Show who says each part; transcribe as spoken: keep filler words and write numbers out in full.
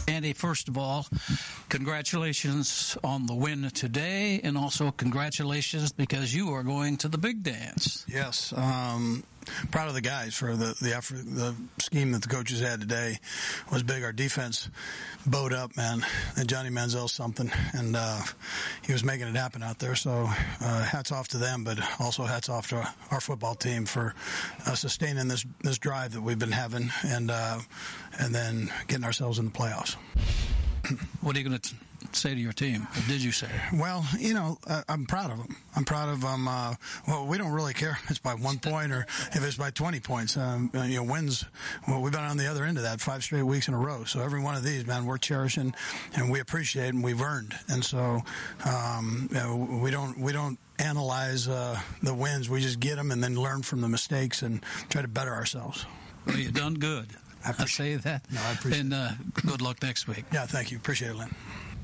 Speaker 1: Andy, first of all, congratulations on the win today, and also congratulations because you are going to the big dance.
Speaker 2: Yes, um, proud of the guys for the the effort, the scheme that the coaches had today was big. Our defense bowed up, man. And Johnny Manziel's something, and uh, he was making it happen out there. So uh, hats off to them, but also hats off to our football team for uh, sustaining this this drive that we've been having, and uh, and then getting ourselves in the playoffs.
Speaker 1: What are you going to say to your team? What did you say?
Speaker 2: Well, you know, uh, I'm proud of them. I'm proud of them. Uh, well, we don't really care if it's by one point or if it's by twenty points. Um, you know, wins. Well, we've been on the other end of that five straight weeks in a row. So every one of these, man, we're cherishing and we appreciate and we've earned. And so um, you know, we don't we don't analyze uh, the wins. We just get them and then learn from the mistakes and try to better ourselves.
Speaker 1: Well, you've done good.
Speaker 2: I,
Speaker 1: I say that.
Speaker 2: No, I appreciate
Speaker 1: and uh, good luck next week.
Speaker 2: Yeah, thank you. Appreciate it, Lynn.